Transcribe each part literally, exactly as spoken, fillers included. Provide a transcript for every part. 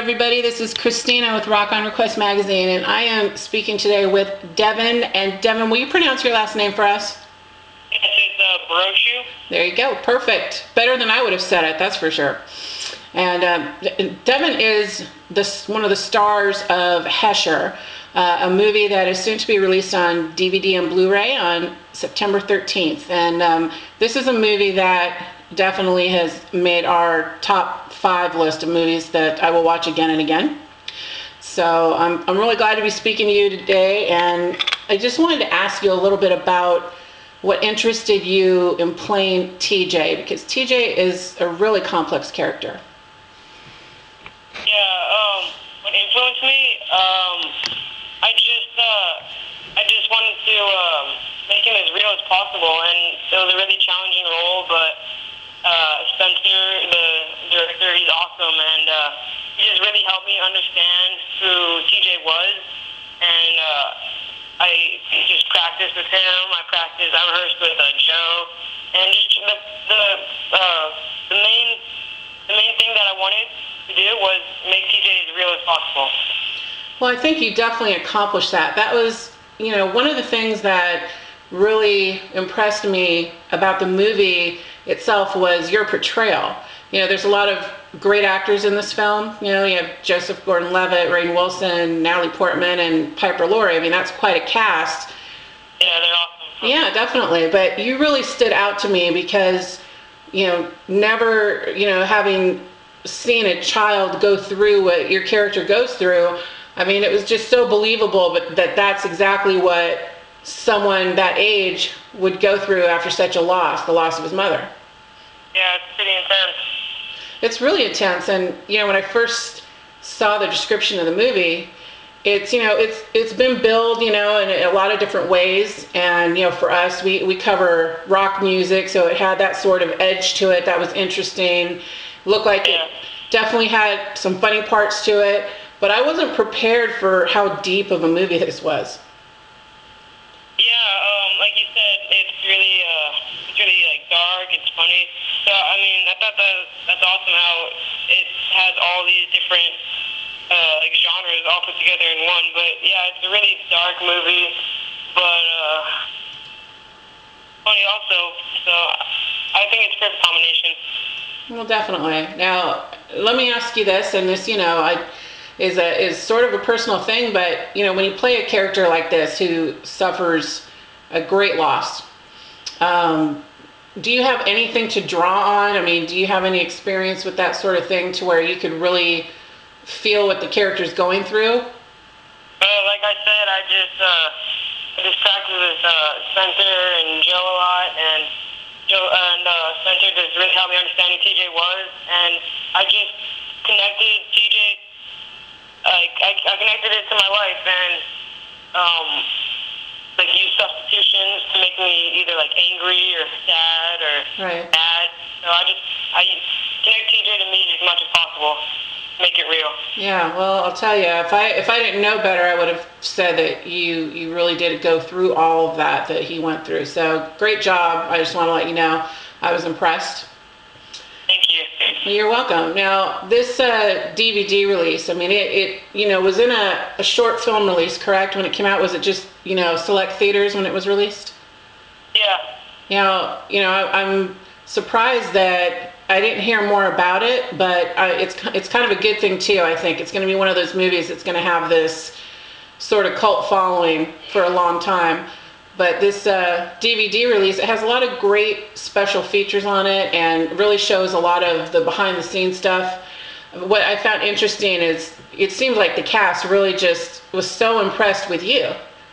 everybody. This is Christina with Rock on Request magazine, and I am speaking today with Devin. And Devin, will you pronounce your last name for us? Yes, it's uh, Baroshu. There you go. Perfect. Better than I would have said it, that's for sure. And um, Devin is this, one of the stars of Hesher, uh, a movie that is soon to be released on D V D and Blu-ray on September thirteenth. And um, this is a movie that definitely has made our top five list of movies that I will watch again and again. So I'm, I'm really glad to be speaking to you today, and I just wanted to ask you a little bit about what interested you in playing T J, because T J is a really complex character. Yeah, um, what influenced me, um, I just, uh, I just wanted to um, make him as real as possible, and it was a really challenging role, but uh, Spencer, the director, he's awesome, and uh, he just really helped me understand who T J was, and uh, I just practiced with him, I practiced, I rehearsed with uh, Joe, and just the, the, uh, the main, the main thing that I wanted to do was make T J as real as possible. Well, I think you definitely accomplished that. That was, you know, one of the things that really impressed me about the movie itself was your portrayal. You know, there's a lot of great actors in this film. You know, you have Joseph Gordon-Levitt, Rainn Wilson, Natalie Portman, and Piper Laurie. I mean, that's quite a cast. Yeah, they're awesome. Yeah, definitely. But you really stood out to me because, you know, never, you know, having seen a child go through what your character goes through, I mean, it was just so believable, but that that's exactly what someone that age would go through after such a loss, the loss of his mother. Yeah, it's pretty intense. It's really intense, and you know, when I first saw the description of the movie, it's, you know, it's it's been billed, you know, in a lot of different ways, and you know, for us, we we cover rock music, so it had that sort of edge to it that was interesting. Looked like Yeah. it definitely had some funny parts to it, but I wasn't prepared for how deep of a movie this was. Yeah, um, like you said, it's really, uh, it's really like dark. It's funny. So I mean, I thought that that's awesome how it has all these different uh, like genres all put together in one. But yeah, it's a really dark movie, but uh, funny also. So I think it's a perfect combination. Well, definitely. Now, let me ask you this, and this, you know, I. is a is sort of a personal thing, but you know, when you play a character like this who suffers a great loss, um, do you have anything to draw on? I mean, do you have any experience with that sort of thing to where you could really feel what the character's going through? Uh, like I said, I just uh, I just practice with uh, Spencer and Joe a lot, and Joe and uh, Spencer just really helped me understand who T J was, and I just connected T J. I, I, I connected it to my life, and um, like used substitutions to make me either like angry or sad or Right. mad. So I just I connect T J to me as much as possible, make it real. Yeah. Well, I'll tell you, if I if I didn't know better, I would have said that you you really did go through all of that that he went through. So great job. I just want to let you know I was impressed. Thank you. You're welcome. Now, this uh, D V D release, I mean, it, it you know, was in a, a short film release, correct? When it came out, was it just, you know, select theaters when it was released? Yeah. Now, you know, I, I'm surprised that I didn't hear more about it, but I, it's it's kind of a good thing too. I think it's going to be one of those movies that's going to have this sort of cult following for a long time. But this uh, D V D release, it has a lot of great special features on it and really shows a lot of the behind-the-scenes stuff. What I found interesting is it seems like the cast really just was so impressed with you.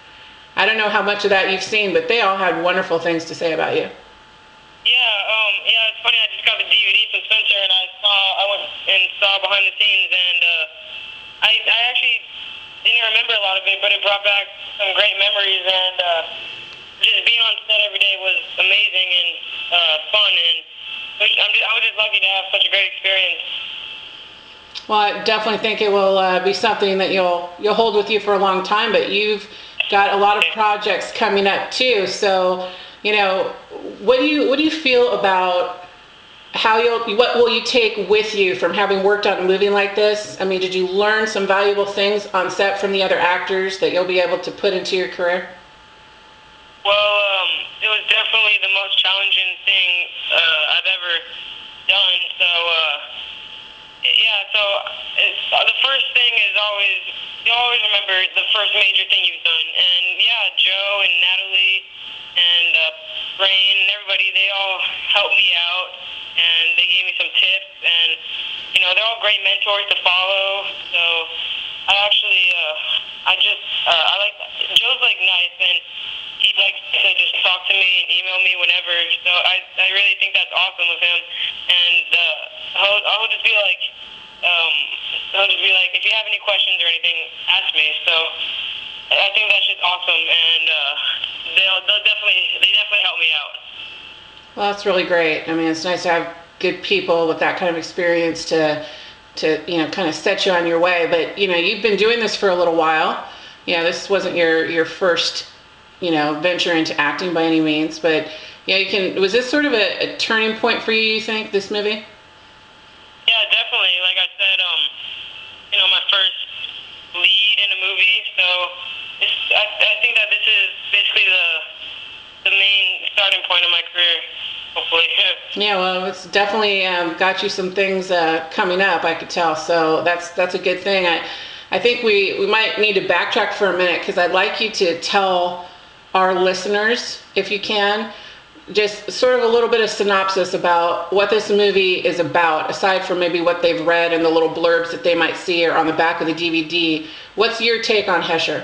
I don't know how much of that you've seen, but they all had wonderful things to say about you. Yeah, um, yeah, it's funny, I just got the D V D from Spencer, and I saw, I went and saw behind the scenes, and uh, I, I actually didn't remember a lot of it, but it brought back some great memories, and uh, just being on set every day was amazing and uh, fun, and I'm just, I was just lucky to have such a great experience. Well, I definitely think it will uh, be something that you'll you'll hold with you for a long time, but you've got a lot of projects coming up too. So, you know, what do you what do you feel about how you'll, what will you take with you from having worked on a movie like this? I mean, did you learn some valuable things on set from the other actors that you'll be able to put into your career? Well, um, it was definitely the most challenging thing uh, I've ever done. So, uh, yeah, so it's, uh, the first thing is always, you always remember the first major thing you've done. And, yeah, Joe and Natalie and uh, Brain and everybody, they all helped me out, and they gave me some tips. And, you know, they're all great mentors to follow. So I actually, uh, I just, uh, I like, Joe's, like, nice, and he likes to just talk to me and email me whenever. So I, I really think that's awesome of him. And uh, he'll, I'll just be like, um, he'll just be like, if you have any questions or anything, ask me. So I think that's just awesome, and uh, they'll, they'll definitely, they definitely help me out. Well, that's really great. I mean, it's nice to have good people with that kind of experience to, to you know, kind of set you on your way. But you know, you've been doing this for a little while. You know, this wasn't your your first, you know, venture into acting by any means. But yeah, you can. Was this sort of a, a turning point for you? You think this movie? Yeah, definitely. Like I said, um, you know, my first lead in a movie. So it's, I, I think that this is basically the the main starting point of my career, hopefully. Yeah, well, it's definitely um, got you some things uh, coming up, I could tell. So that's that's a good thing. I I think we, we might need to backtrack for a minute, because I'd like you to tell our listeners, if you can, just sort of a little bit of synopsis about what this movie is about, aside from maybe what they've read and the little blurbs that they might see or on the back of the D V D. What's your take on Hesher?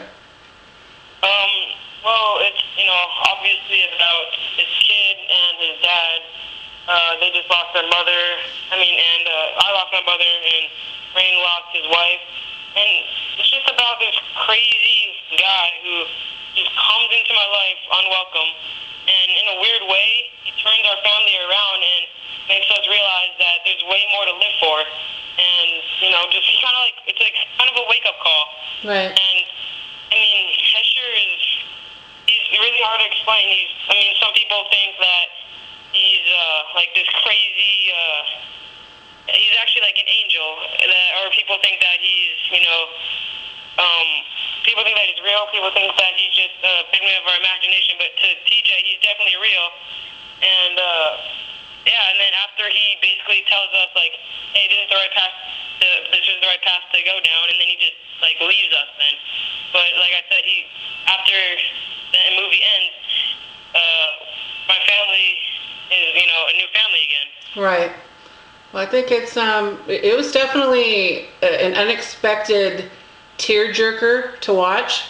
Um, well, it's, you know, obviously about his kid and his dad. Uh, they just lost their mother. I mean, and uh, I lost my mother, and Rain lost his wife. And it's just about this crazy guy who just comes into my life unwelcome. And in a weird way, he turns our family around and makes us realize that there's way more to live for. And, you know, just kind of like, it's like kind of a wake-up call. Right. And, I mean, Hesher is, he's really hard to explain. He's, I mean, some people think that he's, uh, like this crazy, uh, he's actually like an angel, that, or people think that he's, you know, um, people think that he's real, people think that he's just a figment of our imagination, but to T J, he's definitely real. And, uh, yeah, and then after he basically tells us, like, hey, this is the right path to, this is the right path to go down, and then he just, like, leaves us then. But, like I said, he, after the movie ends, uh, my family is, you know, a new family again. Right. Well, I think it's, um, it was definitely an unexpected tearjerker to watch.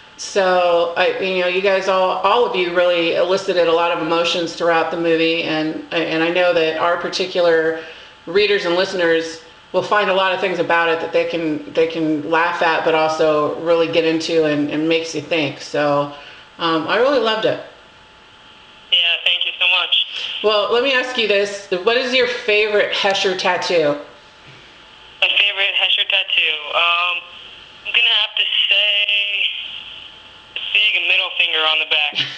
So, I, you know, you guys all, all of you really elicited a lot of emotions throughout the movie, and and I know that our particular readers and listeners will find a lot of things about it that they can they can laugh at, but also really get into and, and makes you think. So, um, I really loved it. Yeah, thank you so much. Well, let me ask you this: what is your favorite Hesher tattoo? My favorite Hesher tattoo. Um, I'm gonna have to say the big middle finger on the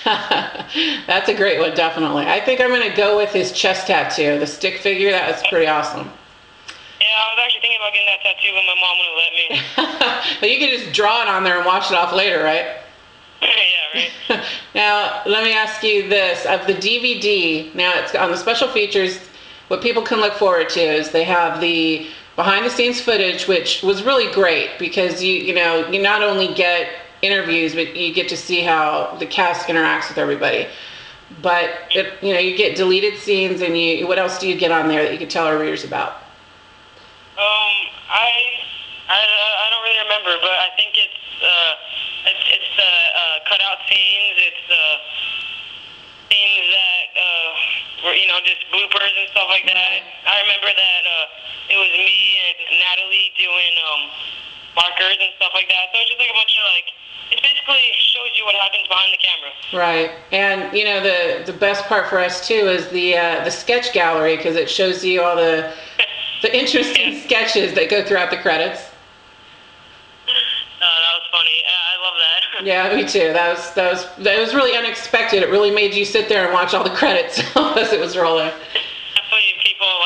back. That's a great one, definitely. I think I'm going to go with his chest tattoo, the stick figure. That was pretty awesome. Yeah, I was actually thinking about getting that tattoo, but my mom wouldn't let me. But you can just draw it on there and wash it off later, right? Yeah, right. Now, let me ask you this. Of the D V D, now it's on the special features, what people can look forward to is they have the behind the scenes footage, which was really great because you, you know, you not only get interviews, but you get to see how the cast interacts with everybody. But it, you know, you get deleted scenes, and you. What else do you get on there that you could tell our readers about? Um, I, I, I don't really remember, but I think it's uh, it's, it's the uh, cutout scenes. It's the scenes that uh, were, you know, just bloopers and stuff like that. I remember that uh, it was me and Natalie doing um markers and stuff like that. So it's just like a bunch of like. It basically shows you what happens behind the camera. Right, and you know the the best part for us too is the uh, the sketch gallery, because it shows you all the the interesting yeah. sketches that go throughout the credits. Uh, that was funny. I love that. Yeah, me too. That was that was that was really unexpected. It really made you sit there and watch all the credits as it was rolling. Definitely, people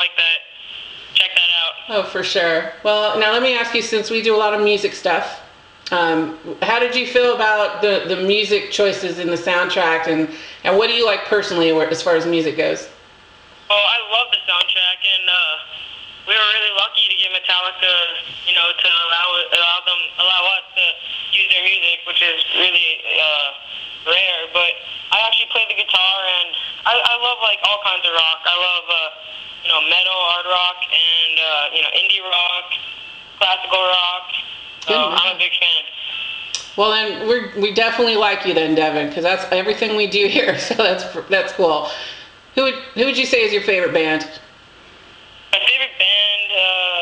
Oh, for sure. Well, now let me ask you, since we do a lot of music stuff, um, how did you feel about the, the music choices in the soundtrack, and, and what do you like personally where- as far as music goes? Well, I love the soundtrack, and uh, we were really lucky to get Metallica, you know, to allow allow them allow us to use their music, which is really uh, rare. But I actually play the guitar, and I, I love like all kinds of rock. I love uh, you know metal, hard rock, and uh, you know indie rock, classical rock. So Good I'm man. a big fan. Well, then we're, we definitely like you then, Devin, because that's everything we do here. So that's that's cool. Who would who would you say is your favorite band? My favorite band, uh,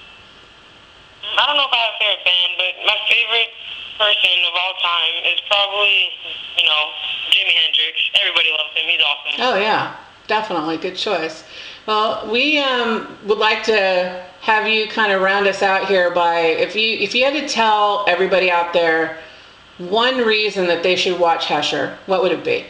I don't know if I have a favorite band, but my favorite person of all time is probably, you know, Jimi Hendrix. Everybody loves him. He's awesome. Oh yeah, definitely good choice. Well, we um, would like to have you kind of round us out here by if you if you had to tell everybody out there one reason that they should watch Hesher, what would it be?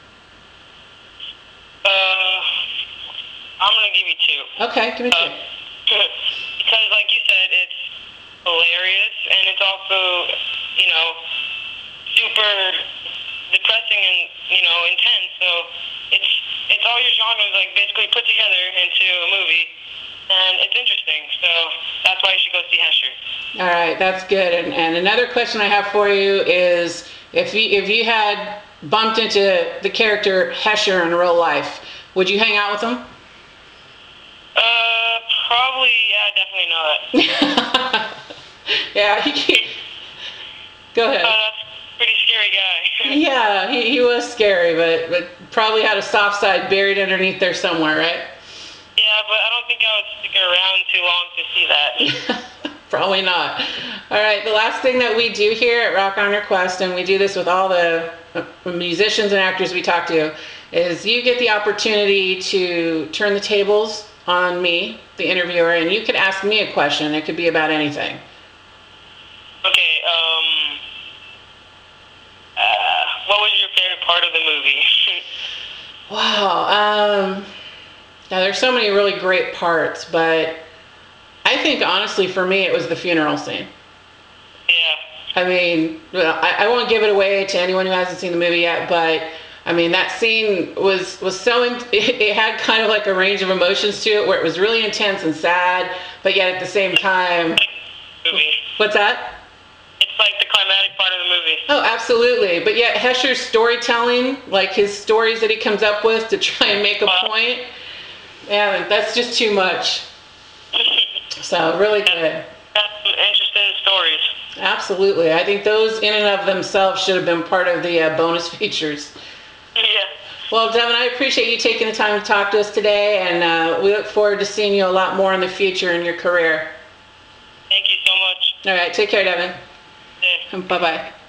Uh, I'm going to give you two. Okay, give me Uh, two. because, like you said, it's hilarious, and it's also, you know, super depressing and, you know, intense. So it's it's all your genres, like, basically put together into a movie, and it's interesting. So that's why you should go see Hesher. All right, that's good. And, and another question I have for you is, if you if you had bumped into the character Hesher in real life, would you hang out with him? Uh, probably, yeah, definitely not. Yeah, he can't. Go ahead. Uh, that's a pretty scary guy. Yeah, he, he was scary, but, but probably had a soft side buried underneath there somewhere, right? Yeah, but I don't think I would stick around too long to see that. Probably not. All right, the last thing that we do here at Rock On Request, and we do this with all the musicians and actors we talk to, is you get the opportunity to turn the tables on me, the interviewer, and you could ask me a question. It could be about anything. Okay, um, uh, what was your favorite part of the movie? Wow. Um, now, there's so many really great parts, but I think, honestly, for me, it was the funeral scene. Yeah. I mean, well, I, I won't give it away to anyone who hasn't seen the movie yet, but I mean, that scene was, was so, in, it, it had kind of like a range of emotions to it where it was really intense and sad, but yet at the same time, Movie. what's that? It's like the climatic part of the movie. Oh, absolutely. But yet Hesher's storytelling, like his stories that he comes up with to try and make a Wow. point, man, that's just too much. So really good. That's some interesting stories. Absolutely. I think those in and of themselves should have been part of the uh, bonus features. Yeah. Well, Devin, I appreciate you taking the time to talk to us today, and uh, we look forward to seeing you a lot more in the future in your career. Thank you so much. All right, take care, Devin. Yeah. Bye-bye.